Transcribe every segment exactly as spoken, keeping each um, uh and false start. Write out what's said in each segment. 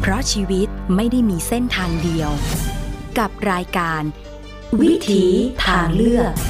เพราะชีวิตไม่ได้มีเส้นทางเดียวกับรายการวิถีทางเลือก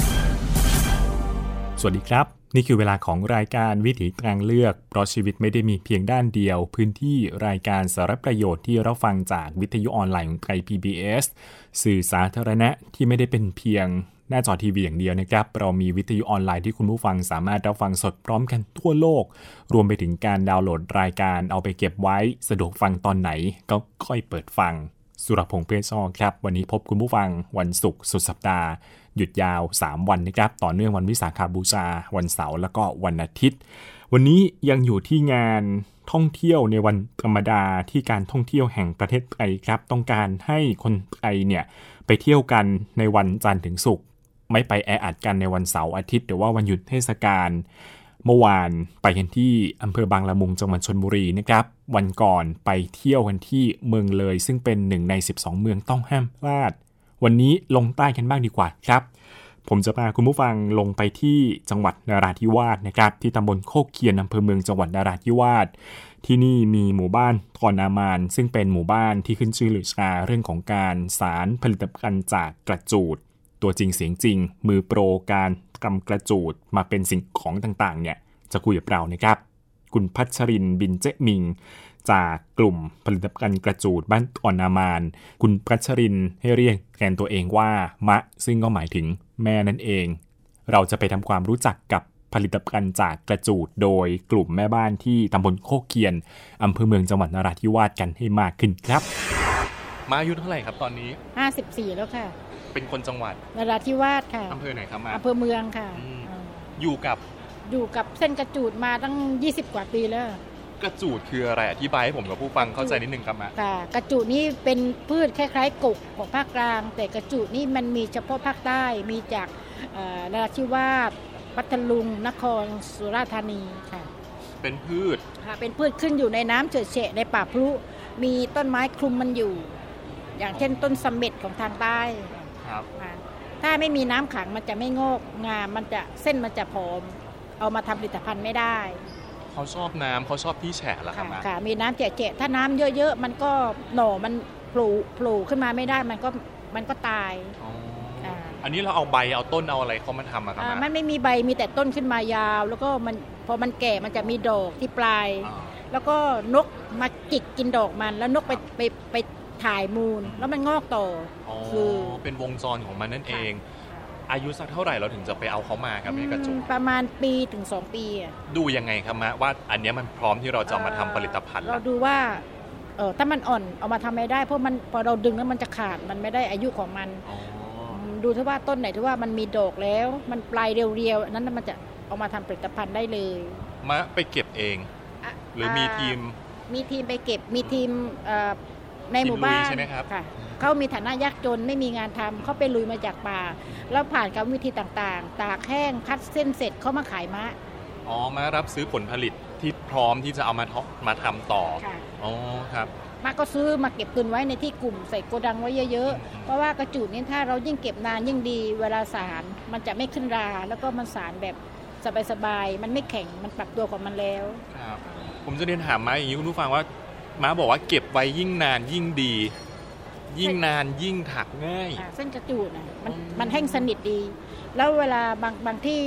สวัสดีครับนี่คือเวลาของรายการวิถีทางเลือกเพราะชีวิตไม่ได้มีเพียงด้านเดียวพื้นที่รายการสาระประโยชน์ที่เราฟังจากวิทยุออนไลน์ของไทย พี บี เอส สื่อสาธารณะที่ไม่ได้เป็นเพียงหน้าจอทีวีอย่างเดียวนะครับเรามีวิทยุออนไลน์ที่คุณผู้ฟังสามารถรับฟังสดพร้อมกันทั่วโลกรวมไปถึงการดาวน์โหลดรายการเอาไปเก็บไว้สะดวกฟังตอนไหนก็ค่อยเปิดฟังสุรพงษ์เพื่อนช่อครับวันนี้พบคุณผู้ฟังวันศุกร์สุดสัปดาห์หยุดยาวสามวันนะครับต่อเนื่องวันวิสาขบูชาวันเสาร์แล้วก็วันอาทิตย์วันนี้ยังอยู่ที่งานท่องเที่ยวในวันธรรมดาที่การท่องเที่ยวแห่งประเทศไทยครับต้องการให้คนไทยเนี่ยไปเที่ยวกันในวันจันทร์ถึงศุกร์ไม่ไปแออัดกันในวันเสาร์อาทิตย์หรือว่าวันหยุดเทศกาลเมื่อวานไปกันที่อำเภอบางละมุงจังหวัดชลบุรีนะครับวันก่อนไปเที่ยวกันที่เมืองเลยซึ่งเป็นหนึ่งในสิบสองเมืองต้องห้ามพลาดวันนี้ลงใต้กันบ้างดีกว่าครับผมจะพาคุณผู้ฟังลงไปที่จังหวัดนราธิวาสนะครับที่ตำบลโคกเคียนอำเภอเมืองจังหวัดนราธิวาสที่นี่มีหมู่บ้านทอนามานซึ่งเป็นหมู่บ้านที่ขึ้นชื่อลือชาเรื่องของการสารผลิตภัณฑ์จากกระจูดตัวจริงเสียงจริงมือโปรการกำกระจูดมาเป็นสิ่งของต่างๆเนี่ยจะคุยกับเรานะครับคุณพัชรินทร์บินเจมิงจากกลุ่มผลิตภัณฑ์กระจูดบ้านอ่อนนามานคุณพัชรินทร์ให้เรียกแทนตัวเองว่ามะซึ่งก็หมายถึงแม่นั่นเองเราจะไปทำความรู้จักกับผลิตภัณฑ์จากกระจูดโดยกลุ่มแม่บ้านที่ตำบลโคกเคียนอำเภอเมืองจังหวัดนราธิวาสกันให้มากขึ้นครับมาอายุเท่าไหร่ครับตอนนี้ห้าสิบสี่แล้วค่ะเป็นคนจังหวัดนราธิวาสค่ะอำเภอไหนครับมาอำเภอเมืองค่ะอยู่กับอยู่กับเส้นกระจูดมาตั้งยี่สิบกว่าปีแล้วกระจูดคืออะไรอธิบายให้ผมกับผู้ฟังเข้าใจนิดนึงครับมาค่ะกระจูดนี่เป็นพืชคล้ายๆกกของภาคกลางแต่กระจูดนี่มันมีเฉพาะภาคใต้มีจากนราธิวาสพัทลุงนครสุราษฎร์ธานีค่ะเป็นพืชค่ะเป็นพืชขึ้นอยู่ในน้ำเฉอะเฉะในป่าพลุมีต้นไม้คลุมมันอยู่อย่างเช่นต้นเสม็ดของทางใต้ครับถ้าไม่มีน้ำขังมันจะไม่งอกงามมันจะเส้นมันจะผอมเอามาทำผลิตภัณฑ์ไม่ได้เขาชอบน้ำเขาชอบที่แฉะเหรอครับค่ะมีน้ำแฉะๆถ้าน้ำเยอะๆมันก็หน่อมันโผล่โผล่ขึ้นมาไม่ได้มันก็มันก็ตายอ๋ออันนี้เราเอาใบเอาต้นเอาอะไรเขามาทำอะครับมันไม่มีใบมีแต่ต้นขึ้นมายาวแล้วก็มันพอมันแก่มันจะมีดอกที่ปลายแล้วก็นกมาจิกกินดอกมันแล้วนกไปไปไปถ่ายมูลแล้วมันงอกต่อคือเป็นวงจรของมันนั่นเองอายุสักเท่าไหร่เราถึงจะไปเอาเขามาครับในกระจูดประมาณปีถึงสองปีอ่ะดูยังไงครับมะว่าอันนี้มันพร้อมที่เราจะมาทำผลิตภัณฑ์เราดูว่าเออถ้ามันอ่อนเอามาทำไม่ได้เพราะมันพอเราดึงแล้วมันจะขาดมันไม่ได้อายุของมันดูที่ว่าต้นไหนที่ว่ามันมีดอกแล้วมันปลายเรียวๆนั้นมันจะเอามาทำผลิตภัณฑ์ได้เลยมะไปเก็บเองหรือมีทีมมีทีมไปเก็บมีทีมในหมู่บ้านใช่ไหมครับค่ะเขามีฐานะยากจนไม่มีงานทำเขาไปลุยมาจากป่าแล้วผ่านกรรมวิธีต่างๆตากแห้งคัดเส้นเสร็จเขามาขายมะอ๋อมารับซื้อผลผลิตที่พร้อมที่จะเอามามาทำต่ออ๋อครับมะก็ซื้อมาเก็บตุนไว้ในที่กลุ่มใส่โกดังไว้เยอะๆเพราะว่ากระจูดนี้ถ้าเรายิ่งเก็บนานยิ่งดีเวลาสารมันจะไม่ขึ้นราแล้วก็มันสารแบบสบายๆมันไม่แข็งมันปรับตัวของมันแล้วครับผมจะเรียนถามมาอย่างนี้คุณผู้ฟังว่าม้าบอกว่าเก็บไว้ยิ่งนานยิ่งดียิ่งนานยิ่งถักง่ายเส้นกระจูดนะมันมันแห้งสนิทดีแล้วเวลาบางบางที่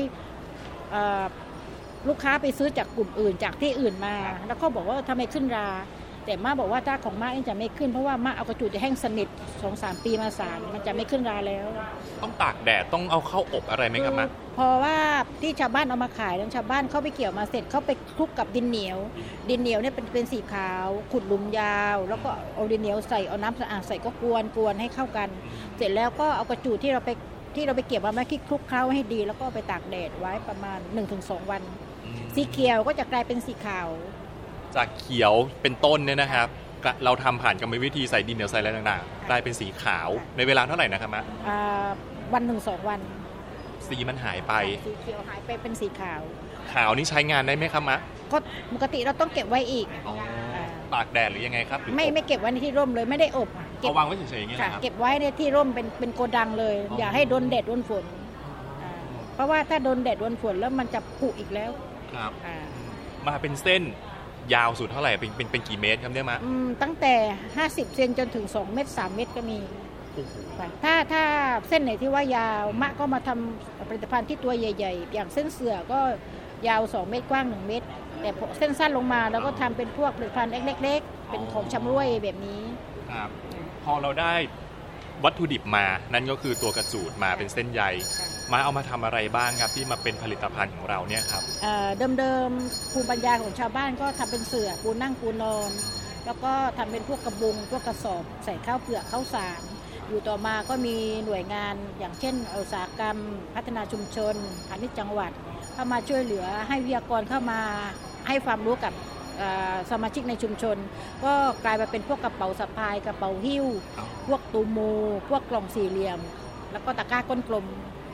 ลูกค้าไปซื้อจากกลุ่มอื่นจากที่อื่นมาแล้วก็บอกว่าทำไมขึ้นราแต่ม่าบอกว่าถ้าของม่าเองจะไม่ขึ้นเพราะว่าม่าเอากระจูดจะแห้งสนิท สองถึงสาม ปีมาสารมันจะไม่ขึ้นราแล้วต้องตากแดดต้องเอาเข้าอบอะไรไหมครับม่าเพราะว่าที่ชาวบ้านเอามาขายแล้วชาวบ้านเขาไปเกี่ยวมาเสร็จเขาไปคลุกกับดินเหนียวดินเหนียวเนี่ยเป็นเป็นสีขาวขุดหลุมยาวแล้วก็เอาดินเหนียวใส่เอาน้ำสะอาดใส่ก็กวนกวนให้เข้ากันเสร็จแล้วก็เอากระจูดที่เราไปที่เราไปเก็บมาแม่คลุกเคล้าให้ดีแล้วก็ไปตากแดดไว้ประมาณ หนึ่งถึงสอง วันสีเขียวก็จะกลายเป็นสีขาวจากเขียวเป็นต้นเนี่ยนะครับเราทำผ่านกรรมวิธีใส่ดินเหนียวใส่อะไรต่างๆกลายเป็นสีขาวในเวลาเท่าไหร่นะครับมะวันถึงสอง วันสีมันหายไปสีเขียวหายไปเป็นสีขาวขาวนี่ใช้งานได้ไหมครับมะก็ปกติเราต้องเก็บไว้อีกตากแดดหรือยังไงครับไม่ไม่เก็บไว้ในที่ร่มเลยไม่ได้อบเอาวางไว้เฉยๆอย่างเงี้ยครับเก็บไว้ในที่ร่มเป็นเป็นโกดังเลยอย่าให้โดนแดดโดนฝนเพราะว่าถ้าโดนแดดโดนฝนแล้วมันจะผุอีกแล้วครับมาเป็นเส้นยาวสุดเท่าไหร่เป็นเป็นเป็นกี่เมตรครับเนี่ยมะอืมตั้งแต่ห้าสิบเซนจนถึงสองเมตรสามเมตรก็มีถ้าถ้าเส้นไหนที่ว่ายาวมะก็มาทำผลิตภัณฑ์ที่ตัวใหญ่ๆอย่างเส้นเสือก็ยาวสองเมตรกว้างหนึ่งเมตรแต่เส้นสั้นลงมาแล้วก็ทำเป็นพวกผลิตภัณฑ์เล็กๆเป็นของชำร่วยแบบนี้ครับพอเราได้วัตถุดิบมานั่นก็คือตัวกระจูดมาเป็นเส้นใยมาเอามาทำอะไรบ้างครับที่มาเป็นผลิตภัณฑ์ของเราเนี่ยครับเดิมๆภูมิปัญญาของชาวบ้านก็ทำเป็นเสื่อปูนั่งปูนอนแล้วก็ทำเป็นพวกกระบุงพวกกระสอบใส่ข้าวเปลือกข้าวสารอยู่ต่อมาก็มีหน่วยงานอย่างเช่นอุตสาหกรรมพัฒนาชุมชนพาณิชย์จังหวัดเข้ามาช่วยเหลือให้วิทยากรเข้ามาให้ความรู้กับสมาชิกในชุมชนก็กลายมาเป็นพวกกระเป๋าสะพายกระเป๋าหิ้วพวกตูโมพวกกล่องสี่เหลี่ยมแล้วก็ตะกร้าก้นกลม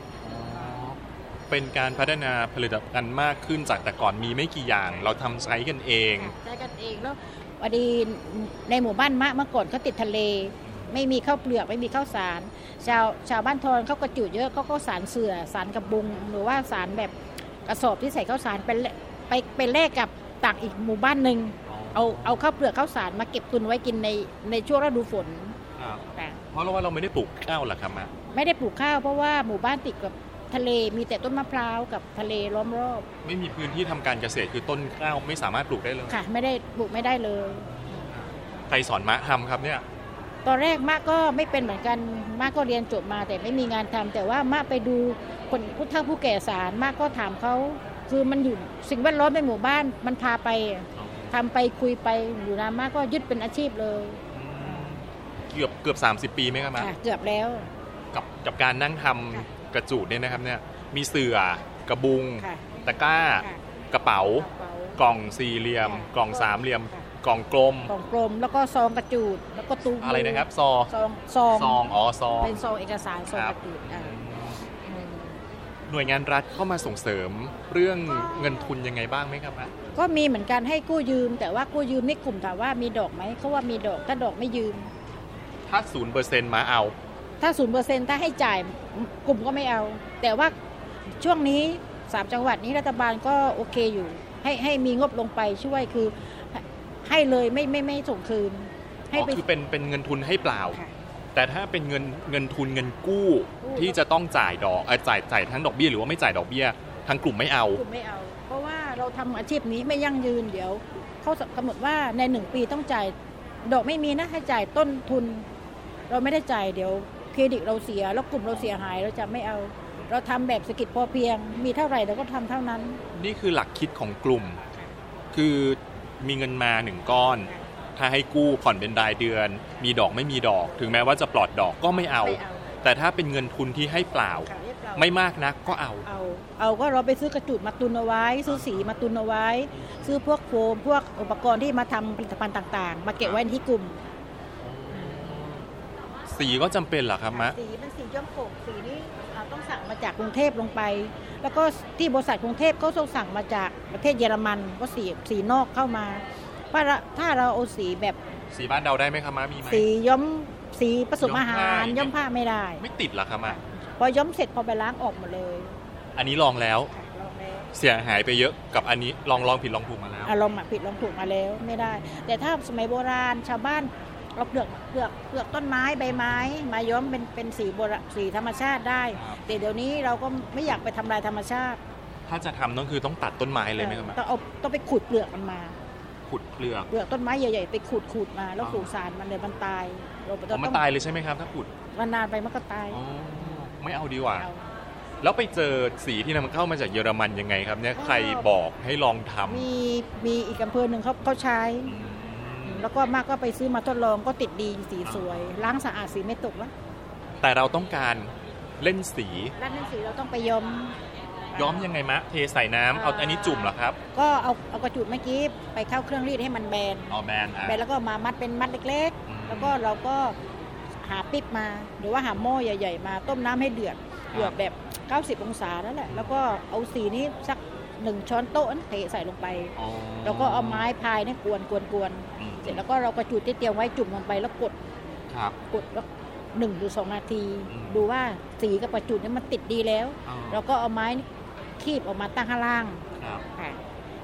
เป็นการพัฒนาผลิตภัณฑ์มากขึ้นจากแต่ก่อนมีไม่กี่อย่างเราทำใช้กันเองใช้กันเองแล้วพอดีในหมู่บ้านมะเมื่อก่อนเขาติดทะเลไม่มีข้าวเปลือกไม่มีข้าวสารชาวชาวบ้านทอนเขากระจุเยอะเขาก็สารเสื่อสารกระบุงหรือว่าสารแบบกระสอบที่ใส่ข้าวสารไปไปไปแลกกับต่างอีกหมู่บ้านหนึ่งเอาเอาข้าวเปลือกข้าวสารมาเก็บตุนไว้กินในในช่วงฤดูฝนเพราะว่าเราไม่ได้ปลูกข้าวหรอครับมาไม่ได้ปลูกข้าวเพราะว่าหมู่บ้านติดกับทะเลมีแต่ต้นมะพร้าวกับทะเลล้อมรอบไม่มีพื้นที่ทำการเกษตรคือต้นข้าวไม่สามารถปลูกได้เลยค่ะไม่ได้ปลูกไม่ได้เลยใครสอนมะทำครับเนี่ยตอนแรกมะก็ไม่เป็นเหมือนกันมะก็เรียนจบมาแต่ไม่มีงานทำแต่ว่ามะไปดูคนผู้เฒ่าผู้แก่สารมะก็ถามเขาคือมันอยู่สิ่งแวดล้อมในหมู่บ้านมันพาไปทำไปคุยไปอยู่นานมากก็ยึดเป็นอาชีพเลยเกือบเกือบสามสิบปีไหมครับมาเกือบแล้วกับกับการนั่งทำกระจูดเนี่ยนะครับเนี่ยมีเสื่อกระบุงตะกร้ากระเป๋ากล่องสี่เหลี่ยมกล่องสามเหลี่ยมกล่องกลมกล่องกลมแล้วก็ซองกระจูดแล้วก็ตู้อะไรนะครับซอซองซองซองอ๋อซองเป็นซองเอกสารซองกระจูดหน่วยงานรัฐเข้ามาส่งเสริมเรื่องเงินทุนยังไงบ้างไหมครับก็มีเหมือนกันให้กู้ยืมแต่ว่ากู้ยืมนี่กลุ่มถามว่ามีดอกไหมเขาว่ามีดอกถ้าดอกไม่ยืมถ้า ศูนย์เปอร์เซ็นต์ มาเอาถ้า ศูนย์เปอร์เซ็นต์ ถ้าให้จ่ายกลุ่มก็ไม่เอาแต่ว่าช่วงนี้สามจังหวัดนี้รัฐบาลก็โอเคอยู่ให้ให้มีงบลงไปช่วยคือให้เลยไม่ไม่ไม่ส่งคืนให้ไปคือเป็นเป็นเงินทุนให้เปล่าแต่ถ้าเป็นเงินเงินทุนเงินกู้ที่จะต้องจ่ายดอกเออจ่ายจ่ายทั้งดอกเบี้ยหรือว่าไม่จ่ายดอกเบี้ยทางกลุ่มไม่เอากลุ่มไม่เอาเพราะว่าเราทำอาชีพนี้ไม่ยั่งยืนเดี๋ยวเขากำหนดว่าในหนึ่งปีต้องจ่ายดอกไม่มีนะให้จ่ายต้นทุนเราไม่ได้จ่ายเดี๋ยวเครดิตเราเสียแล้วกลุ่มเราเสียหายเราจะไม่เอาเราทำแบบเศรษฐกิจพอเพียงมีเท่าไหร่เราก็ทำเท่านั้นนี่คือหลักคิดของกลุ่มคือมีเงินมาหนึ่งก้อนถ้าให้กู้ผ่อนเป็นรายเดือนมีดอกไม่มีดอกถึงแม้ว่าจะปลอดดอกก็ไม่เอาแต่ถ้าเป็นเงินทุนที่ให้เปล่าไม่มากนักก็เอาเอาเอาก็เราไปซื้อกระจุดมาตุนเอาไว้ซื้อสีมาตุนเอาไว้ซื้อพวกโฟมพวกอุปกรณ์ที่มาทำผลิตภัณฑ์ต่างๆมาเก็บไว้ที่กลุ่มสีก็จำเป็นเหรอครับมะสีมันสีย้อมผมสีนี้เราต้องสั่งมาจากกรุงเทพลงไปแล้วก็ที่บริษัทกรุงเทพเขาส่งสั่งมาจากประเทศเยอรมันก็สีสีนอกเข้ามาว่าถ้าเราเอาสีแบบสีบ้านเราได้ไหมครับมะมีไหมสีย้อมสีผสมอาหารย้อมผ้าไม่ได้ไม่ติดเหรอครับมะพอย้อมเสร็จพอไปล้างออกหมดเลยอันนี้ลองแล้วเสียหายไปเยอะกับอันนี้ลองลองผิดลองถูกมาแล้วลองผิดลองถูกมาแล้วไม่ได้แต่ถ้าสมัยโบราณชาวบ้านเราเปลือกเปลือกเปลือกต้นไม้ใบไม้มาย้อมเป็นเป็นสีโบราณสีธรรมชาติได้แต่เดี๋ยวนี้เราก็ไม่อยากไปทำลายธรรมชาติถ้าจะทำต้องคือต้องตัดต้นไม้เลยไหมครับต้องเอาต้องไปขุดเปลือกมันมาขุดเปลือกเปลือกต้นไม้ใหญ่ๆไปขุดขุดมาแล้วสูบสารมันเลยมันตายเราต้องมันตายเลยใช่ไหมครับถ้าขุดมันนานไปมันก็ตายไม่เอาดีกว่าแล้วไปเจอสีที่นำเข้ามาจากเยอรมันยังไงครับเนี่ยใครบอกให้ลองทำมีมีอีกอำเภอหนึ่งเขาเขาใช้แล้วก็มากก็ไปซื้อมาทดลองก็ติดดีสีสวยล้างสะอาดสีไม่ตกแล้วแต่เราต้องการเล่นสีเล่นสีเราต้องไปย้อมย้อมยังไงมะเทใส่น้ำเอาอันนี้จุ่มเหรอครับก็เอาเอากระจุดเมื่อกี้ไปเข้าเครื่องรีดให้มันแบนอ๋อแบนแบนแล้วก็มามัดเป็นมัดเล็กๆแล้วก็เราก็หาปิ๊บมาหรือว่าหาหม้อใหญ่ๆมาต้มน้ำให้เดือดเดือดแบบเก้าสิบองศานั่นแหละแล้วก็เอาสีนี้สักหนึ่งช้อนโต๊ะเทใส่ลงไปแล้วก็เอาไม้พายนี่กวนกวนกวนเสร็จแล้วก็เรากระจุดที่เตรียมไว้จุ่มลงไปแล้วกดกดแล้วหนึ่งหรือสองนาทีดูว่าสีกับกระจุดนี่มันติดดีแล้วเราก็เอาไม้คีบออกมาตั้งข้างล่าง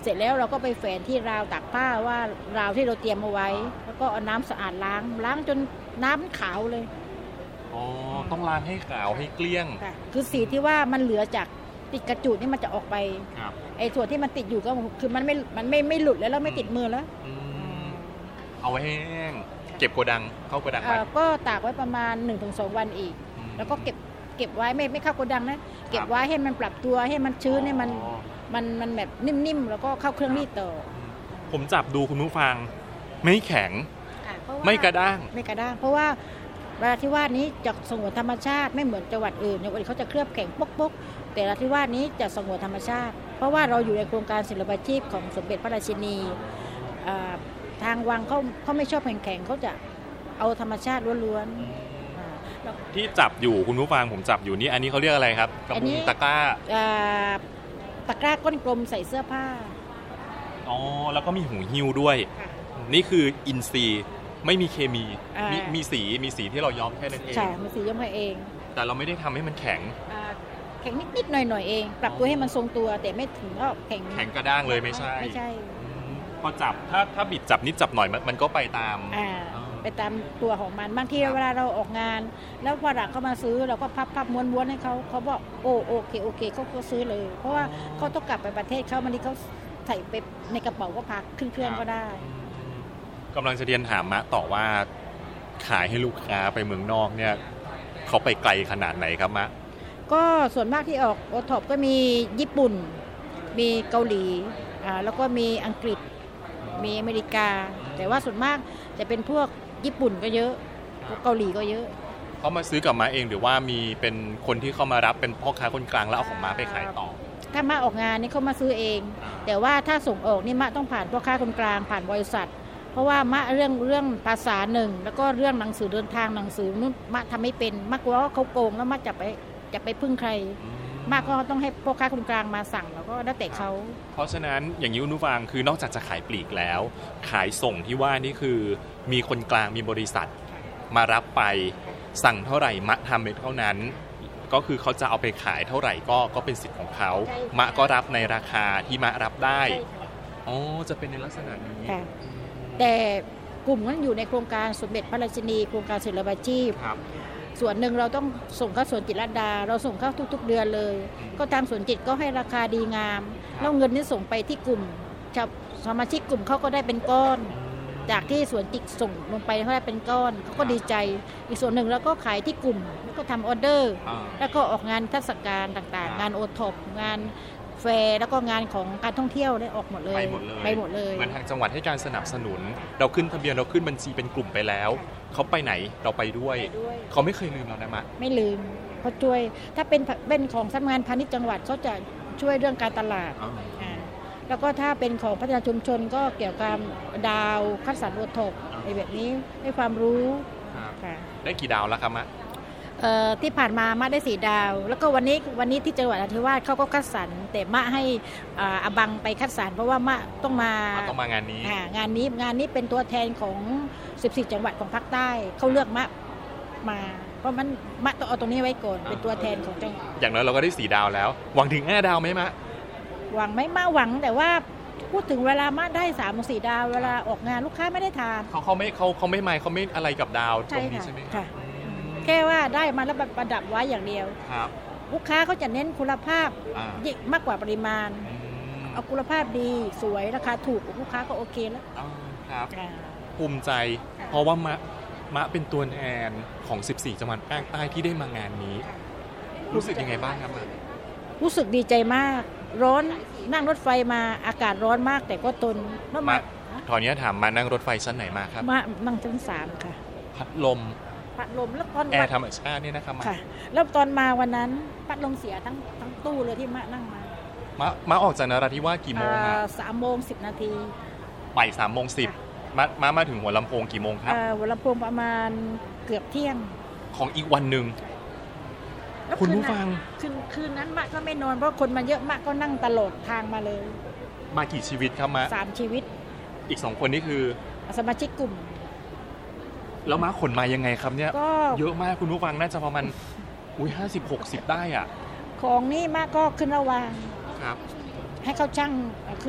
เสร็จแล้วเราก็ไปแฝนที่ราวตากผ้าว่าราวที่เราเตรียมเอาไว้แล้วก็เอาน้ำสะอาดล้างล้างจนน้ำขาวเลยอ๋อต้องล้างให้ขาวให้เกลี้ยงคือสีที่ว่ามันเหลือจากติดกระจุดนี่มันจะออกไปไอ้ส่วนที่มันติดอยู่ก็คือมันไม่มันไม่ไม่หลุดแล้วแล้วไม่ติดมือแล้วเอาไว้ให้แห้งเก็บโกดังเข้าโกดังไว้ก็ตากไว้ประมาณ หนึ่งถึงสอง วันอีกแล้วก็เก็บเก็บไว้ไม่ไม่เข้าโกดังนะเก็บไว้ให้มันปรับตัวให้มันชื้นให้มันมันมันแบบนิ่มๆแล้วก็เข้าเครื่องรีดต่อผมจับดูคุณผู้ฟังไม่แข็งไม่กระด้างไม่กระด้างเพราะว่าเวลาที่ว่านี้จะสงวนธรรมชาติไม่เหมือนจังหวัดอื่นจังหวัดอื่นเขาจะเคลือบแข็งปกๆแต่ที่ว่านี้จะสงวนธรรมชาติเพราะว่าเราอยู่ในโครงการศิลปาชีพของสมเด็จพระราชินีทางวังเขาเขาไม่ชอบแข็งๆเขาจะเอาธรรมชาติล้วนๆที่จับอยู่คุณผู้ฟังผมจับอยู่นี่อันนี้เขาเรียกอะไรครับกระปุกตะกร้าตะกร้าก้นกลมใส่เสื้อผ้าอ๋อแล้วก็มีหูหิ้วด้วยนี่คืออินทรีย์ไม่มีเคมีมีมีสีมีสีที่เราย้อมแค่นั้นเองใช่มีสีย้อมแค่เองแต่เราไม่ได้ทำให้มันแข็งแข็งนิดๆหน่อยๆเองปรับตัวให้มันทรงตัวแต่ไม่ถึงก็แข็งแข็งกระด้างเลยไม่ใช่ไม่ใช่พอจับถ้าถ้าบิดจับนิดจับหน่อยมันก็ไปตามไปตามตัวของมันบางทีเวลาเราออกงานแล้วพอหลังเขามาซื้อเราก็พับพับม้วนๆให้เขาเขาบอกโอ้โอเคโอเคเขาก็ซื้อเลยเพราะว่าเขาต้องกลับไปประเทศเขาบางทีเขาใส่ไปในกระเป๋าก็พักขึ้นเครื่องก็ได้กำลังจะเรียนถามมะต่อว่าขายให้ลูกค้าไปเมืองนอกเนี่ยเขาไปไกลขนาดไหนครับมะก็ส่วนมากที่ออกโอท็อปก็มีญี่ปุ่นมีเกาหลีอ่าแล้วก็มีอังกฤษมีอเมริกาแต่ว่าส่วนมากจะเป็นพวกญี่ปุ่นก็เยอะพวกเกาหลีก็เยอะเขามาซื้อกับมะเองหรือว่ามีเป็นคนที่เข้ามารับเป็นพ่อค้าคนกลางแล้วเอาของมะไปขายต่อถ้ามะออกงานนี่เขามาซื้อเองแต่ว่าถ้าส่งออกนี่มะต้องผ่านพ่อค้าคนกลางผ่านบริษัทเพราะว่ามะเรื่องเรื่องภาษาหนึ่งแล้วก็เรื่องหนังสือเดินทางหนังสือนู้นมะทำไม่เป็นมะกลัวว่าเขาโกงแล้วมะจะไปจะไปพึ่งใครมะก็ต้องให้พ่อค้าคนกลางมาสั่งแล้วก็แล้วแต่เขาเพราะฉะนั้นอย่างนี้คุณผู้ฟังคือนอกจากจะขายปลีกแล้วขายส่งที่ว่านี่คือมีคนกลางมีบริษัทมารับไปสั่งเท่าไหร่มะทำไปเท่านั้นก็คือเขาจะเอาไปขายเท่าไหร่ก็ก็เป็นสิทธิ์ของเขามะก็รับในราคาที่มะรับได้อ๋อจะเป็นในลักษณะนี้แต่กลุ่มนั้นอยู่ในโครงการสมเด็จพระราชินีโครงการศิลปาชีพส่วนหนึ่งเราต้องส่งเข้าสวนจิตรลดาเราส่งเข้าทุกๆเดือนเลยก็ทางสวนจิตก็ให้ราคาดีงามแล้วเงินนี้ส่งไปที่กลุ่มสมาชิกกลุ่มเขาก็ได้เป็นก้อนจากที่สวนจิตส่งลงไปเขาได้เป็นก้อนเขาก็ดีใจอีกส่วนหนึ่งเราก็ขายที่กลุ่มก็ทำออเดอร์แล้วก็ออกงานเทศกาลต่างๆงานโอท็อปงานแฟร์แล้วก็งานของการท่องเที่ยวได้ออกหมดเลยไปหมดเลยไปหมดเลยเหมือนทางจังหวัดให้การสนับสนุนเราขึ้นทะเบียนเราขึ้นบัญชีเป็นกลุ่มไปแล้วเขาไปไหนเราไปด้วยเขาไม่เคยลืมเรานะมะไม่ลืมเขาช่วยถ้าเป็นเป็นของสำนักงานพาณิชย์จังหวัดเขาจะช่วยเรื่องการตลาดแล้วก็ถ้าเป็นของพัฒนาชุมชนก็เกี่ยวกับดาวคัดสรรโอท็อปในแบบนี้ให้ความรู้ได้กี่ดาวแล้วครับมะที่ผ่านมามะได้สี่ดาวแล้วก็วันนี้วันนี้ที่จังหวัดนราธิวาสเขาก็คัดสรรแต่มะให้อาบังไปคัดสรรเพราะว่ามะต้องมาต้องมางานนี้งานนี้งานนี้เป็นตัวแทนของสิบสี่จังหวัดของภาคใต้เขาเลือกมะมาเพราะมันมะต้องเอาตรงนี้ไว้ก่อนเป็นตัวแทนของจังหวัดอย่างน้อยเราก็ได้สี่ดาวแล้วหวังถึงห้าดาวไหมมะหวังไม่มาหวังแต่ว่าพูดถึงเวลามะได้สามถึงสี่ดาวเวลาออกงานลูกค้าไม่ได้ทานเขาเขาไม่เขาเขาไม่ไม่เขาไม่อะไรกับดาวตรงนี้ใช่ไหมค่ะแค่ว่าได้มาแล้วประดับไว้อย่างเดียวลูกค้าเขาจะเน้นคุณภาพมากกว่าปริมาณเอาคุณภาพดีสวยราคาถูกลูกค้าก็โอเคแล้วครับภูมิใจเพราะว่ามะมะเป็นตัวแทนของสิบสี่จังหวัดภาคใต้ที่ได้มางานนี้รู้สึกยังไงบ้างครับรู้สึกดีใจมากร้อนนั่งรถไฟมาอากาศร้อนมากแต่ก็ทนแล้วมาตอนนี้ถามมานั่งรถไฟชั้นไหนมาครับมานั่งชั้นสามค่ะพัดลมพัดลมแล้วตอนแอร์ธรรมชาตินี่นะครับค่ะแล้วตอนมาวันนั้นพัดลมเสียทั้งทั้งตู้เลยที่มะนั่งมามามาออกจากนราธิวาสกี่โมงครับสามโมงสิบนาทีบ่ายสามโมงสิบมามามาถึงหัวลำโพงกี่โมงครับหัวลำโพงประมาณเกือบเที่ยงของอีกวันหนึ่งคุณผู้ฟังคืนคืนนั้นมะก็ไม่นอนเพราะคนมาเยอะมะก็นั่งตลอดทางมาเลยมากี่ชีวิตครับมาสามชีวิตอีกสองคนนี่คือสมาชิกกลุ่มแล้วม้าขนมายังไงครับเนี่ยเยอะมากคุณผู้ฟังน่าจะประมาณอุ้ยห้าสิบหกสิบได้อ่ะของนี่ม้าก็ขึ้นระวางครับให้เขาช่างคือ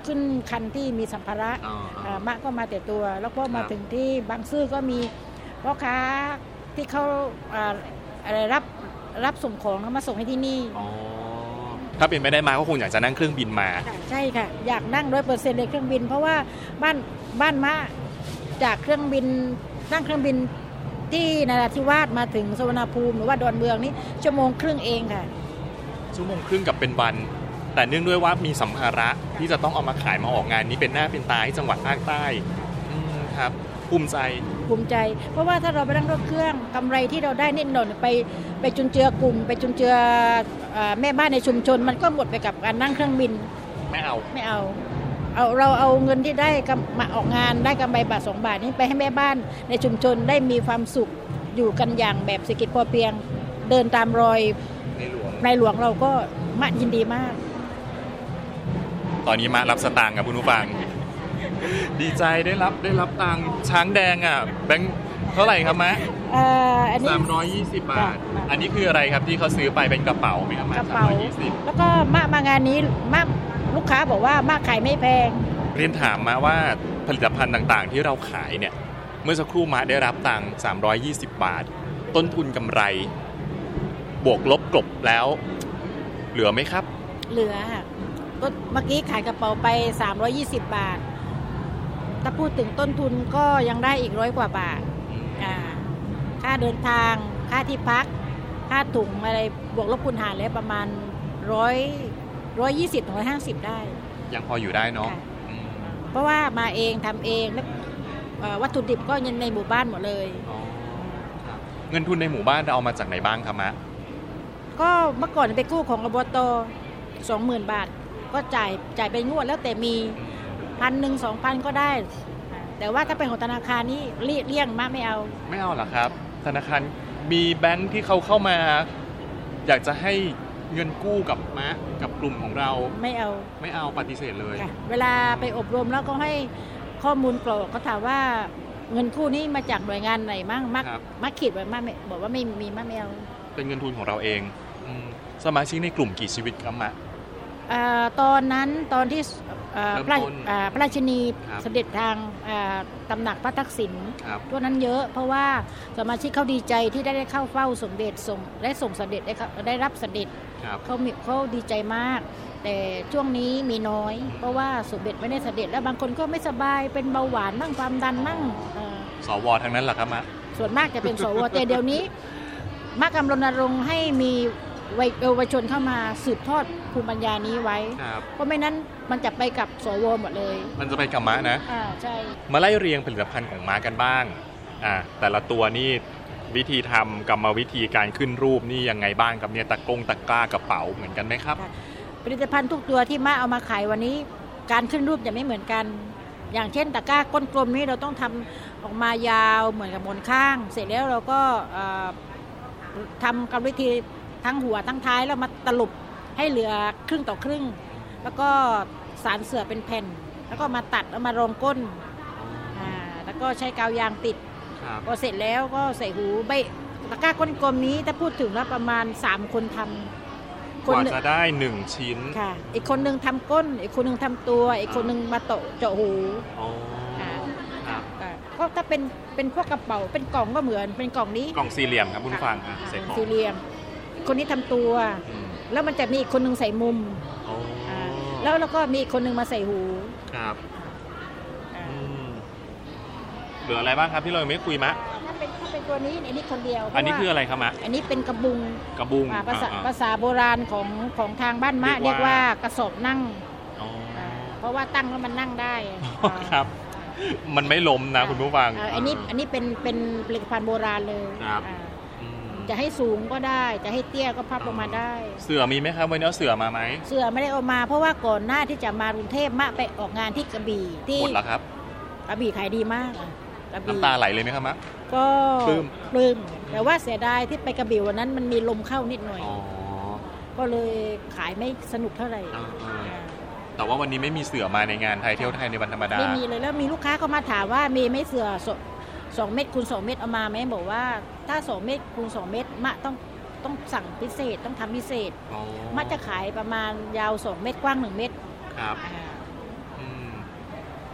ขึ้นคันที่มีสัมภาระมะก็มาแต่ตัวแล้วก็มาถึงที่บางซื่อก็มีพ่อค้าที่เขาอะไรรับรับส่งของแล้วมาส่งให้ที่นี่ถ้าเป็นไม่ได้มาก็คงอยากจะนั่งเครื่องบินมาใช่ค่ะอยากนั่งร้อยเปอร์เซ็นต์ในเครื่องบินเพราะว่าบ้านบ้านมะจากเครื่องบินนั่งเครื่องบินที่นราธิวาสมาถึงสุวรรณภูมิหรือว่าดอนเมืองนี่ชั่วโมงครึ่งเองค่ะชั่วโมงครึ่งกับเป็นวันแต่เนื่องด้วยว่ามีสัมภาระที่จะต้องเอามาขายมาออกงานนี้เป็นหน้าเป็นตาให้จังหวัดภาคใต้ครับภูมิใจภูมิใจเพราะว่าถ้าเราไปนั่งรถเครื่องกำไรที่เราได้นิดหน่อยไปไปจุนเจือกลุ่มไปจุนเจือแม่บ้านในชุมชนมันก็หมดไปกับการนั่งเครื่องบินไม่เอาไม่เอาเอาเราเอาเงินที่ได้มาออกงานได้กำไรบาทสองบาทนี้ไปให้แม่บ้านในชุมชนได้มีความสุขอยู่กันอย่างแบบเศรษฐกิจพอเพียงเดินตามรอยในหลวงในหลวงเราก็มะยินดีมากตอนนี้มารับสตางค์กับคุณผู้ฟังดีใจได้รับได้รับตังค์ช้างแดงอ่ะแบงค์เท่าไหร่ครับมะเอ่ออันนี้สามร้อยยี่สิบบาทอันนี้คืออะไรครับที่เขาซื้อไปเป็นกระเป๋าไหมครับมะกระเป๋าแล้วก็มะมางานนี้มะลูกค้าบอกว่ามะขายไม่แพงเรียนถามมาว่าผลิตภัณฑ์ต่างๆที่เราขายเนี่ยเมื่อสักครู่มะได้รับตังค์สามร้อยยี่สิบบาทต้นทุนกำไรบวกลบกลบแล้วเหลือไหมครับเหลือก็เมื่อกี้ขายกระเป๋าไปสามร้อยยี่สิบบาทถ้าพูดถึงต้นทุนก็ยังได้อีกร้อยกว่าบาทอ่าค่าเดินทางค่าที่พักค่าถุงอะไรบวกลบคูณหารแล้วประมาณร้อยร้อยยี่สิบถึงร้อยห้าสิบได้ยังพออยู่ได้เนาะเพราะว่ามาเองทำเองแล้ววัตถุดิบก็ยังในหมู่บ้านหมดเลยเงินทุนในหมู่บ้านเราเอามาจากไหนบ้างครับมะก็เมื่อก่อนไปกู้ของอบตสองหมื่นบาทก็จ่ายจ่ายเป็นงวดแล้วแต่มีพันหนึ่งสองพันก็ได้แต่ว่าถ้าเป็นของธนาคารนี่เลี่ยงมากไม่เอาไม่เอาหรอครับธนาคารมีแบงค์ที่เขาเข้ามาอยากจะให้เงินกู้กับมะกับกลุ่มของเราไม่เอาไม่เอาปฏิเสธเลยเวลาไปอบรมแล้วก็ให้ข้อมูลกรอกเขาถามว่าเงินกู้นี้มาจากหน่วยงานไหนมั่งมักมักขีดไว้มากบอกว่าไม่มีมากไม่เอาเป็นเงินทุนของเราเองสมาชิกในกลุ่มกี่ชีวิตครับมะตอนนั้นตอนที่พระพระราชินีเสด็จทางตำหนักพระทักษิณตัวนั้นเยอะเพราะว่าสมาชิกเขาดีใจที่ได้เข้าเฝ้าสมเด็จส่งได้ส่งเสด็จได้ได้รับเสด็จเขาเขาดีใจมากแต่ช่วงนี้มีน้อยเพราะว่าสมเด็จไม่ได้เสด็จแล้วบางคนก็ไม่สบายเป็นเบาหวานมั่งความดันมั่งสวทั้งนั้นแหละครับมะส่วนมากจะเป็นสวแต่เดี๋ยวนี้มากำลังรณรงค์ให้มีเยาวชนเข้ามาสืบทอดภูมิปัญญานี้ไว้เพราะไม่นั้นมันจะไปกับสวหมดเลยมันจะไปกับม้านะอ่าใช่มาไล่เรียงผลิตภัณฑ์ของม้ากันบ้างอ่าแต่ละตัวนี่วิธีทำกรรมวิธีการขึ้นรูปนี่ยังไงบ้างครับเนี่ยตะกงตะกร้ากระเป๋าเหมือนกันไหมครับผลิตภัณฑ์ทุกตัวที่ม้าเอามาขายวันนี้การขึ้นรูปจะไม่เหมือนกันอย่างเช่นตะกร้าก้นกลมนี้เราต้องทำออกมายาวเหมือนกับมนข้างเสร็จแล้วเราก็ทำกรรมวิธีทั้งหัวทั้งท้ายแล้วมาตลบให้เหลือครึ่งต่อครึ่งแล้วก็สารเสื่อเป็นแผ่นแล้วก็มาตัดแล้วมารองก้นอ่าแล้วก็ใช้กาวยางติดพอเสร็จแล้วก็ใส่หูใบตะกร้าก้นกลมนี้ถ้าพูดถึงแล้วประมาณสามคนทำกว่าจะได้หนึ่งชิ้นค่ะอีกคนนึงทำก้นอีกคนนึงทำตัวอีกคนนึงมาโตะเจาะหูอ๋อครับก็ถ้าเป็นเป็นพวกกระเป๋าเป็นกล่องก็เหมือนเป็นกล่องนี้กล่องสี่เหลี่ยมครับคุณฟังเสร็จสี่เหลี่ยมคนนี้ทำตัวแล้วมันจะมีอีกคนนึงใส่มุมแล้วแล้วก็มีอีกคนนึงมาใส่หูครับเหลืออะไรบ้างครับที่เราไม่คุยมะถ้าเป็นถ้าเป็นตัวนี้อันนี้คนเดียวอันนี้คืออะไรครับมะอันนี้เป็นกระบุงกระบุงภาษาภาษาโบราณของของทางบ้านมะเรียกว่ากระสอบนั่งเพราะว่าตั้งแล้วมันนั่งได้ครับมันไม่ล้มนะคุณผู้ฟังอันนี้อันนี้เป็นเป็นผลิตภัณฑ์โบราณเลยครับจะให้สูงก็ได้จะให้เตี้ยก็พับลงมาได้เสือมีไหมครับวันนี้เอาเสือมาไหมเสือไม่ได้เอามาเพราะว่าก่อนหน้าที่จะมากรุงเทพมะไปออกงานที่กระบี่ที่หมดแล้วครับกระบี่ขายดีมากน้ำตาไหลเลยไหมครับมะก็ปลื้มปลื้มแต่ว่าเสียดายที่ไปกระบี่วันนั้นมันมีลมเข้านิดหน่อยก็เลยขายไม่สนุกเท่าไหร่แต่ว่าวันนี้ไม่มีเสือมาในงานไทยเที่ยวไทยในวันธรรมดาไม่มีเลยแล้วมีลูกค้าก็มาถามว่ามีไม่เสือสองเม็ดคูณสองเม็ดเอามาไหมบอกว่าถ้าสองเม็ดคูณสองเม็ดมะต้องต้องสั่งพิเศษต้องทำพิเศษมะจะขายประมาณยาวสองเม็ดกว้างหนึ่งเม็ดครับ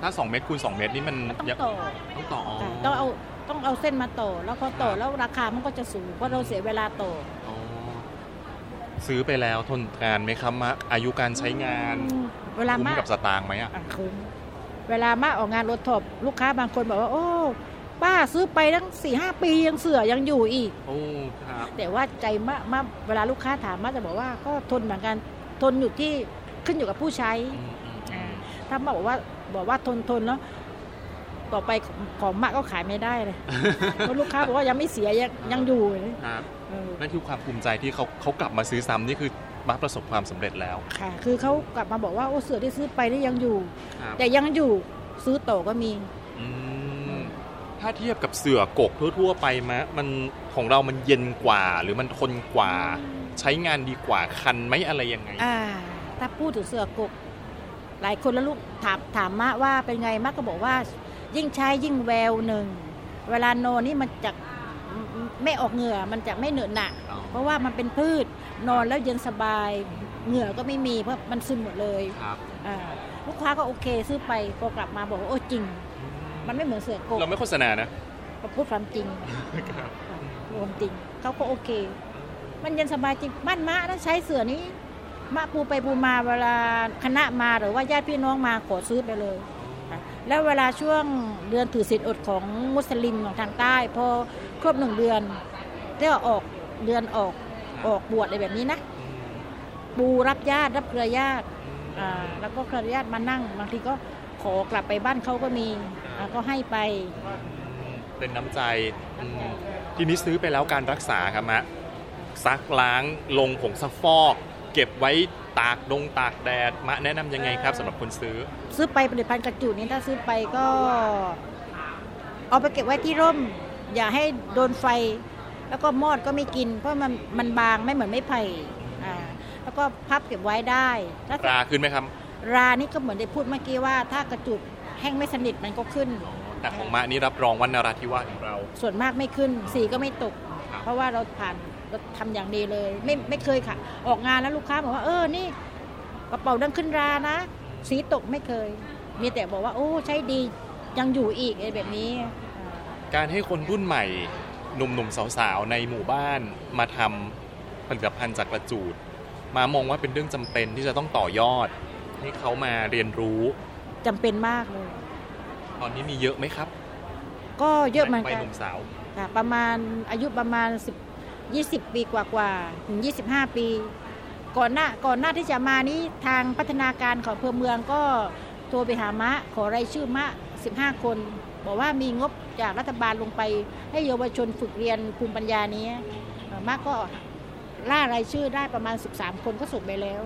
ถ้าสองเมตรคูณสองเมตรนี่มันต้องต่อต้องต่อต้องเอาต้องเอาเส้นมาต่อแล้วพอต่อแล้วราคามันก็จะสูงเพราะเราเสียเวลาต่อซื้อไปแล้วทนทานไหมครับมาอายุการใช้งานเวลามากับสตางค์ไหมอ่ะคุ้มเวลามาออกงานรถท็อปลูกค้าบางคนบอกว่าโอ้ป้าซื้อไปตั้ง สี่ห้า ปียังเสื่อยังอยู่อีกโอ้ครับแต่ว่าใจมากมาเวลาลูกค้าถามมาจะบอกว่าก็ทนเหมือนกันทนอยู่ที่ขึ้นอยู่กับผู้ใช้ถ้าบอกว่าบอกว่าทนทนแล้วต่อไปของมากก็ขายไม่ได้เลยเพราะลูกค้าบอกว่ายังไม่เสียยังยังอยู่ครับนั่นคือความภูมิใจที่เขาเขากลับมาซื้อซ้ำนี่คือมาประสบความสำเร็จแล้วค่ะคือเขากลับมาบอกว่าโอ้เสือที่ซื้อไปนี่ยังอยู่แต่ยังอยู่ซื้อต่อก็มีถ้าเทียบกับเสือกกทั่วๆไปมะมันของเรามันเย็นกว่าหรือมันทนกว่าใช้งานดีกว่าคันไหมอะไรยังไงอ่าถ้าพูดถึงเสือกกหลายคนแล้วลูกถามถามมะว่าเป็นไงมะก็บอกว่ายิ่งใช้ยิ่งแววหนึ่งเวลานอนนี่มันจะไม่ออกเหงื่อมันจะไม่เหนอะหนะเพราะว่ามันเป็นพืชนอนแล้วเย็นสบายเหงื่อก็ไม่มีเพราะมันซึมหมดเลยลูกค้าก็โอเคซื้อไปพอกลับมาบอกว่าโอ้จริงมันไม่เหมือนเสือกกเราไม่โฆษณานะเราพูดความจริงรวมจริงเขาก็โอเคมันเย็นสบายจริงบ้านมะนั้นใช้เสือนี้มะปูไปปูมาเวลาคณะมาหรือว่าญาติพี่น้องมาขอซื้อไปเลยแล้วเวลาช่วงเดือนถือศีลอดของมุสลิมของทางใต้พอครบหนึ่งเดือนได้ออกเดือนออกออกบวชอะไรแบบนี้นะปูรับญาติรับเครือญาติแล้วก็เครือญาติมานั่งบางทีก็ขอกลับไปบ้านเขาก็มีก็ให้ไปเป็นน้ำใจทีนี้ซื้อไปแล้วการรักษาครับมะซักล้างลงผงซักฟอกเก็บไว้ตากดงตากแดดมะแนะนำยังไงครับสำหรับคนซื้อซื้อไปผลิตภัณฑ์กระจุนี้ถ้าซื้อไปก็เอาไปเก็บไว้ที่ร่มอย่าให้โดนไฟแล้วก็มอดก็ไม่กินเพราะมันมันบางไม่เหมือนไม้ไผ่แล้วก็พับเก็บไว้ได้ราขึ้นไหมครับรานี่ก็เหมือนได้พูดเมื่อกี้ว่าถ้ากระจุดแห้งไม่สนิทมันก็ขึ้นแต่ของมะนี่รับรองว่านราธิวาสของเราส่วนมากไม่ขึ้นสีก็ไม่ตกเพราะว่าเราผ่านเราทำอย่างดีเลยไม่ไม่เคยค่ะออกงานแล้วลูกค้าบอกว่าเออนี่กระเป๋าดังขึ้นรานะสีตกไม่เคยมีแต่บอกว่าโอ้ใช้ดียังอยู่อีกไอ้แบบนี้การให้คนรุ่นใหม่หนุ่มๆสาวๆในหมู่บ้านมาทำผลิตภัณฑ์จากกระจูดมามองว่าเป็นเรื่องจำเป็นที่จะต้องต่อยอดให้เขามาเรียนรู้จำเป็นมากเลยตอนนี้มีเยอะไหมครับก็เยอะเหมือนกันหนุ่มสาวค่ะประมาณอายุประมาณสิบ ยี่สิบปีกว่าๆถึงยี่สิบห้าปีก่อนหน้าก่อนหน้าที่จะมานี้ทางพัฒนาการของอำเภอเมืองก็โทรไปหามะขอรายชื่อมะสิบห้าคนบอกว่ามีงบจากรัฐบาลลงไปให้เยาวชนฝึกเรียนภูมิปัญญานี้มะก็ล่ารายชื่อได้ประมาณสิบสามคนก็ส่งไปแล้ว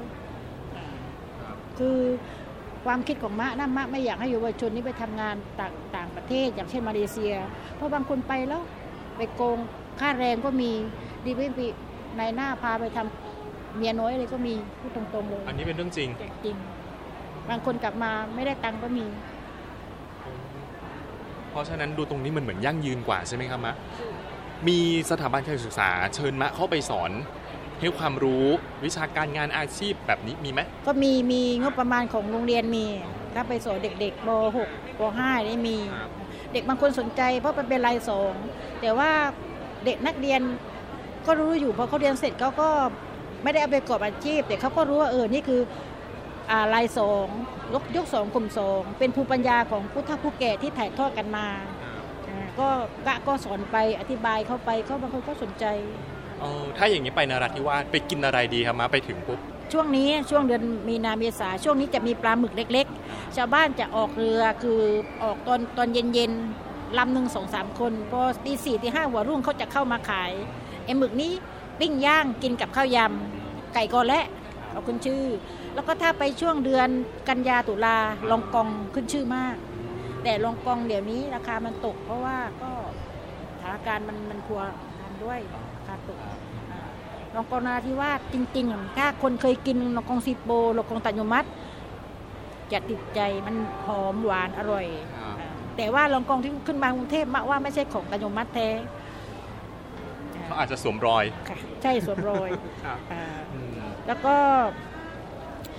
คือความคิดของมะนะมะไม่อยากให้เยาวชนนี้ไปทำงานต่างต่างประเทศอย่างเช่นมาเลเซียเพราะบางคนไปแล้วไปโกงค่าแรงก็มีดีไม่ปีนายหน้าพาไปทำเมียน้อยเลยก็มีพูดตรงๆเลยอันนี้เป็นเรื่องจริงจริงบางคนกลับมาไม่ได้ตังค์ก็มีเพราะฉะนั้นดูตรงนี้มันเหมือนยั่งยืนกว่าใช่ไหมครับมะมีสถาบันการศึกษาเชิญมะเข้าไปสอนให้ความรู้วิชาการงานอาชีพแบบนี้มีไหมก็มีมีงบประมาณของโรงเรียนมีถ้าไปสอนเด็กๆป หก ป ห้าได้มีเด็กบางคนสนใจเพราะมันเป็นรายสองแต่ว่าเด็กนักเรียนก็รู้อยู่พอเขาเรียนเสร็จเขาก็ไม่ได้เอาไปประกอบอาชีพแต่เขาก็รู้ว่าเออนี่คืออ่ารายสองยกยกสองกลุ่มสองเป็นภูมิปัญญาของผู้เฒ่าผู้แก่ที่ถ่ายทอดกันมาก็กะก็สอนไปอธิบายเข้าไปเขาบางคนก็สนใจเออถ้าอย่างนี้ไปนราธิวาสไปกินอะไรดีครับมาไปถึงปุ๊บช่วงนี้ช่วงเดือนมีนาเมษาช่วงนี้จะมีปลาหมึกเล็กๆชาวบ้านจะออกเรือคือออกตอนตอนเย็นๆลำหนึ่งสองสามคนพอตีสี่ตีห้าหัวรุ่งเขาจะเข้ามาขายไอ้หมึกนี้ปิ้งย่างกินกับข้าวยำไก่กอและเอาขึ้นชื่อแล้วก็ถ้าไปช่วงเดือนกันยาตุลาลองกองขึ้นชื่อมากแต่ลองกองเดี๋ยวนี้ราคามันตกเพราะว่าก็สถานการณ์มันมันพัวพันด้วยราคาตกลองกองนาที่ว่าจริงๆถ้าคนเคยกินลองกองซีโปลองกองตัญญมัดจะติดใจมันหอมหวานอร่อยแต่ว่าลองกองที่ขึ้นมากรุงเทพมาว่าไม่ใช่ของตัญญมัดแท้เขาอาจจะสวมรอยใช่สวมรอยแล้วก็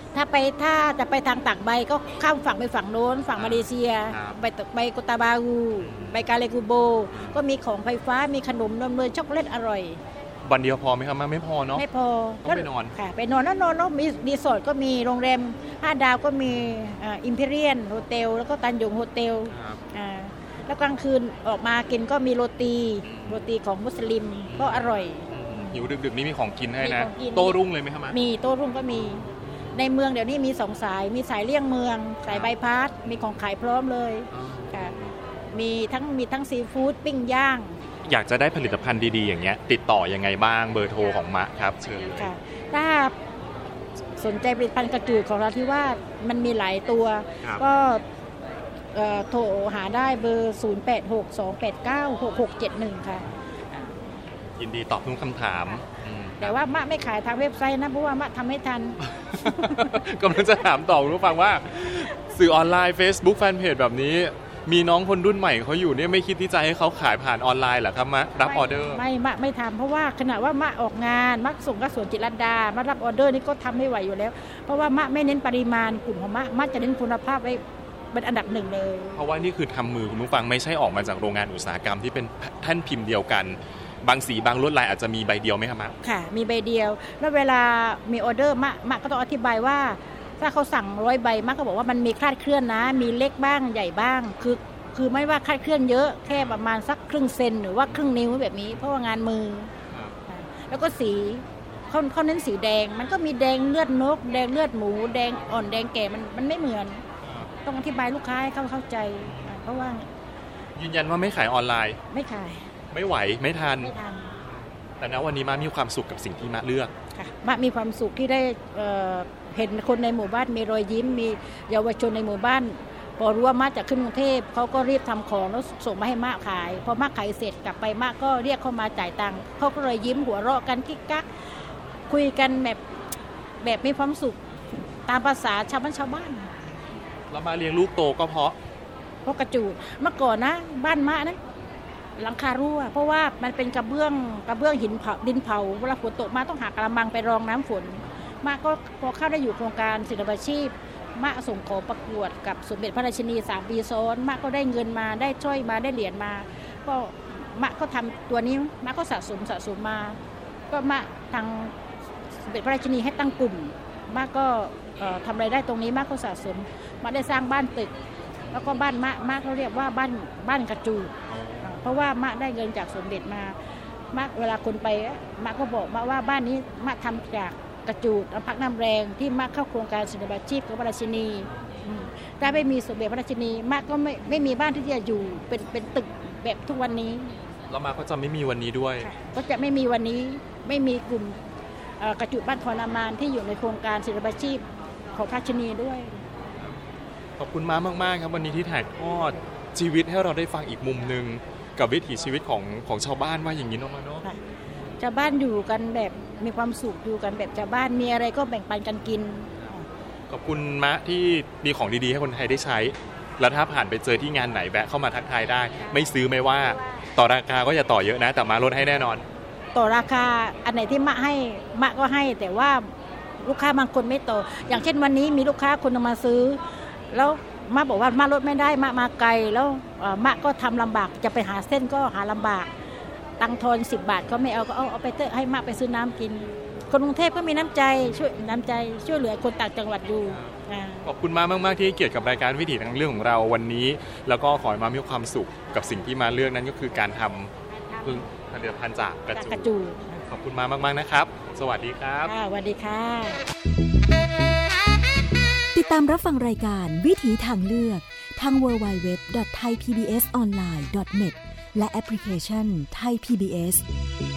ถ้าไปถ้าจะไปทางตากใบก็ข้ามฝั่งไปฝั่งโน้นฝั่งมาเลเซียไปไปโกตาบากูไปกาเลกูโบก็มีของไฟฟ้ามีขนมนมเนยช็อกโกแลตอร่อยวันเดียวพอไหมครับไม่พอเนาะไม่พอต้องไปนอนค่ะไปนอนแล้วนอนแล้วมีรีสอร์ทก็มีโรงแรมห้าดาวก็มีอ่าอิมพีเรียนโฮเทลแล้วก็ตันยงโฮเทลอ่าแล้วกลางคืนออกมากินก็มีโรตีโรตีของมุสลิมก็อร่อยหิวดึกๆนี่มีของกินให้นะโต้รุ่งเลยไหมครับมีโต้รุ่งก็มีในเมืองเดี๋ยวนี้มีสองสายมีสายเลี่ยงเมืองสายบายพาสมีของขายพร้อมเลยค่ะมีทั้งมีทั้งซีฟู้ดปิ้งย่างอยากจะได้ผลิตภัณฑ์ดีๆอย่างเงี้ยติดต่อยังไงบ้างเบอร์โทรของมะครับเชิญค่ะถ้าสนใจผลิตภัณฑ์กระจูดของเราที่ว่ามันมีหลายตัวก็โทรหาได้เบอร์ศูนย์ แปด หก สอง แปด เก้า หก หก เจ็ด หนึ่งค่ะยินดีตอบทุกคำถามแต่ว่ามะไม่ขายทางเว็บไซต์นะเพราะว่ามะทำไม่ทันกำลังจะถามต่อคุณผู้ฟังว่าสื่อออนไลน์ Facebook แฟนเพจแบบนี้มีน้องคนรุ่นใหม่เขาอยู่เนี่ยไม่คิดที่จะให้เขาขายผ่านออนไลน์เหรอครับมะรับออเดอร์ไม่มะไม่ทำเพราะว่าขณะว่ามะออกงานมะส่งกระสวนจิตรลดามารับออเดอร์นี่ก็ทำไม่ไหวอยู่แล้วเพราะว่ามะไม่เน้นปริมาณกลุ่มของมะมะจะเน้นคุณภาพไว้เป็นอันดับหนึ่งเลยเพราะว่านี่คือทำมือคุณผู้ฟังไม่ใช่ออกมาจากโรงงานอุตสาหกรรมที่เป็นแท่นพิมพ์เดียวกันบางสีบางลวดลายอาจจะมีใบเดียวไหมครับมะค่ะมีใบเดียวแล้วเวลามีออเดอร์มะมะก็ต้องอธิบายว่าถ้าเขาสั่งร้อยใบมะก็บอกว่ามันมีคลาดเคลื่อนนะมีเล็กบ้างใหญ่บ้างคือคือไม่ว่าคลาดเคลื่อนเยอะแค่ประมาณสักครึ่งเซนหรือว่าครึ่งนิ้วแบบนี้เพราะว่างานมือแล้วก็สีเขาเขาเน้นสีแดงมันก็มีแดงเลือดนกแดงเลือดหมูแดงอ่อนแดงแก่มันมันไม่เหมือนต้องอธิบายลูกค้าให้เขาเข้าใจเพราะว่ายืนยันว่าไม่ขายออนไลน์ไม่ขายไม่ไหวไม่ทันไม่ทันแต่ณวันนี้มามีความสุขกับสิ่งที่มาเลือกค่ะมามีความสุขที่ได้เอ่อเห็นคนในหมู่บ้านมีรอยยิ้มมีเยาวชนในหมู่บ้านพอรู้ว่ามาจากขึ้นกรุงเทพเขาก็รีบทำของแล้วส่งมาให้มาขายพอมาขายเสร็จกลับไปมาก็เรียกเข้ามาจ่ายตังค์เขาก็เลยยิ้มหัวเราะกันกิ๊กกักคุยกันแบบแบบมีความสุขตามภาษาชาวบ้านชาวบ้านแล้วมาเลี้ยงลูกโตก็เพราะเพราะกระจูดเมื่อก่อนนะบ้านมะนะหลังคารั่วเพราะว่ามันเป็นกระเบื้องกระเบื้องหินเผาดินเผาเวลาฝนตกมาต้องหากระมังไปรองน้ำฝนมาก็พอเข้าได้อยู่โครงการศิลปาชีพมาส่งขอประกวดกับสมเด็จพระราชินีสามปีซ้อนมาก็ได้เงินมาได้ช่วยมาได้เหรียญมาก็มาก็ทำตัวนี้มาก็สะสมสะสมมาก็มาทางสมเด็จพระราชินีให้ตั้งกลุ่มมาก็ทำรายได้ตรงนี้มาก็สะสมมาได้สร้างบ้านตึกแล้วก็บ้านมะมะเขาเรียกว่าบ้านบ้านกระจูดเพราะว่ามะได้เงินจากสมเด็จมามะเวลาคนไปมะก็บอกมาว่าบ้านนี้มะทำจากกระจูดพักน้ำแรงที่มะเข้าโครงการศิลปาชีพของพระราชินีถ้าไม่มีสมเด็จพระราชินีมะก็ไม่ไม่มีบ้านที่จะอยู่เป็นเป็นตึกแบบทุกวันนี้แล้วมาก็จะไม่มีวันนี้ด้วยก็จะไม่มีวันนี้ไม่มีกลุ่มกระจูดบ้านทรมานที่อยู่ในโครงการศิลปาชีพของพระราชินีด้วยขอบคุณม้ามากๆครับวันนี้ที่ถ่ายทอดชีวิตให้เราได้ฟังอีกมุมนึงกับวิถีชีวิตของของชาวบ้านว่าอย่างนี้เนาะมาเนาะชาวบ้านอยู่กันแบบมีความสุขอยู่กันแบบชาวบ้านมีอะไรก็แบ่งปันกันกินขอบคุณมะที่มีของดีๆให้คนไทยได้ใช้แล้วถ้าผ่านไปเจอที่งานไหนแวะเข้ามาทักทายได้ไม่ซื้อไม่ว่าต่อราคาก็อย่าต่อเยอะนะแต่มาลดให้แน่นอนต่อราคาอันไหนที่มะให้มะก็ให้แต่ว่าลูกค้าบางคนไม่ต่ออย่างเช่นวันนี้มีลูกค้าคนมาซื้อแล้วมาบอกว่ามาลดไม่ได้มามาไกลแล้วมะก็ทำลำบากจะไปหาเส้นก็หาลำบากตังทอนสิบบาทเขาไม่เอาก็เอาเอาไปเตอะให้มะไปซื้อน้ำกินคนกรุงเทพก็มีน้ำใจช่วยน้ำใจช่วยเหลือคนต่างจังหวัดอยู่ขอบคุณมากมากที่ให้เกียรติกับรายการวิถีทางเรื่องของเราวันนี้แล้วก็ขอให้มามีความสุขกับสิ่งที่มาเลือกนั้นก็คือการทำผลิตภัณฑ์จากกระจูดขอบคุณมากมากนะครับสวัสดีครับสวัสดีค่ะติดตามรับฟังรายการวิถีทางเลือกทาง ดับเบิลยู ดับเบิลยู ดับเบิลยู ดอท ไทย พี บี เอส ออนไลน์ ดอท เน็ต และแอปพลิเคชัน Thai พี บี เอส